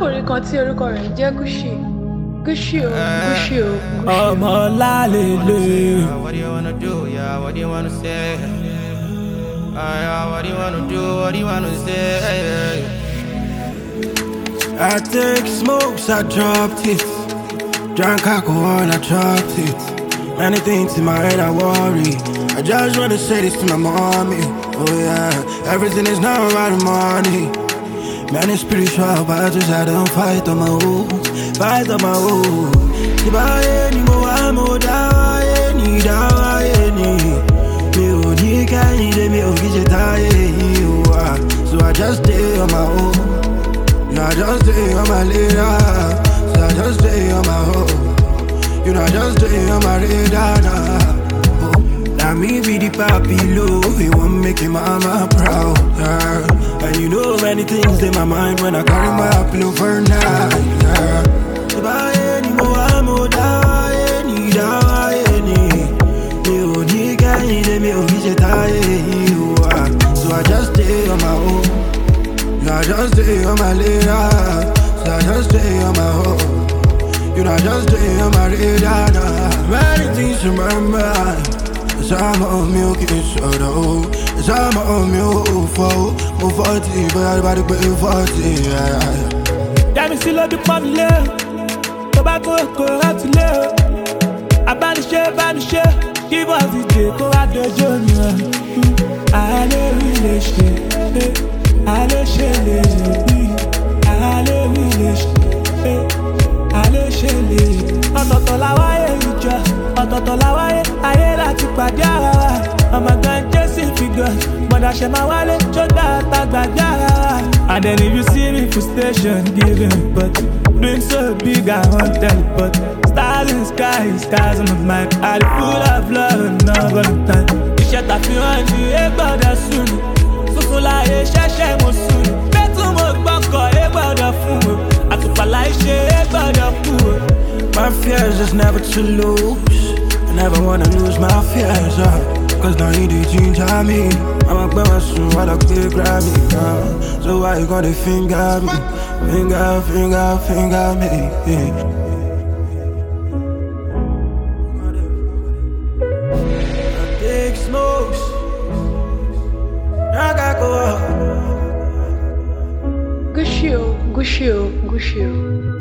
arákùnrin kan tí orúkọ rẹ̀ ń jẹ́ Gucci. Gucci o, Gucci o, Gucci o. Ọmọ lálele. What do you wanna do? Yeah, what do you wanna say? What do you wanna do? What do you wanna say? I take smokes, I dropped it. Drank alcohol, I dropped it. Many things in my head, I worry. I just wanna say this to my mommy. Oh yeah, everything is now about the money. Many spiritual battles, I don't fight on my own. Fight on my own. If I any more, I'm more down, any. Me ò ní kẹ́yìn, me ò kí ṣe táyé yìí wá. So I just stay on my own. You know, I just stay on my radar. So I just stay on my own. You know, I just stay on my radar now. Now me be the papi low. You want make your mama proud, girl. And you know many things in my mind when I carry my pillow for night, girl. If I any more, I'm more down, any. Me ò ní kẹ́yìn, me ò kí ṣe táyé yìí wá. So I just stay on my own. I just stay on my radar. So I just stay on my own. You know, I just stay on my radar now. Many things in my mind. It's all my own milk, it's all the old. It's all my own milk, move 40, but everybody pay 40, yeah. Yàmi sí lóbi pọ́n mi lé o, tó bá kó èkó láti lé o. Abániṣe, kí bọ́ọ̀sì jè kó wá dojú mi hàn. Àlẹ́ rí lè ṣe, àlẹ́ ṣe lè rí. Àlẹ́ rí lè ṣe, àlẹ́ ṣe lè rí. Ọ̀tọ̀ọ̀tọ̀ la wáyé ìjọ, ọ̀tọ̀ọ̀tọ̀ la wáyé ayé láti pàdé ara wa. Ọmọ gan Jésì figure, mọ̀dà ṣe máa wálé tó dáadáa gbàgbé ara wa. And then if you see me for station giving, but dream so big I won't tell. But stars in the sky, stars on my mind. I full of love and not gonna time. Iṣẹ́ tàfi hàn ní ẹgbọ́dọ̀ sùn. Funfun láyé ṣẹ́ṣẹ́ mo sùn. Bẹ́tù mo gbọ́kọ̀ ẹgbọ́dọ̀ fún o. Àtùpàlà iṣẹ́ ẹgbọ́dọ̀ kú o. My fears is never to lose. I never wanna lose my fears, cause now you did ginger me. I'm a grandma soon, what a big grab me, So why you gonna finger me? Finger me, yeah.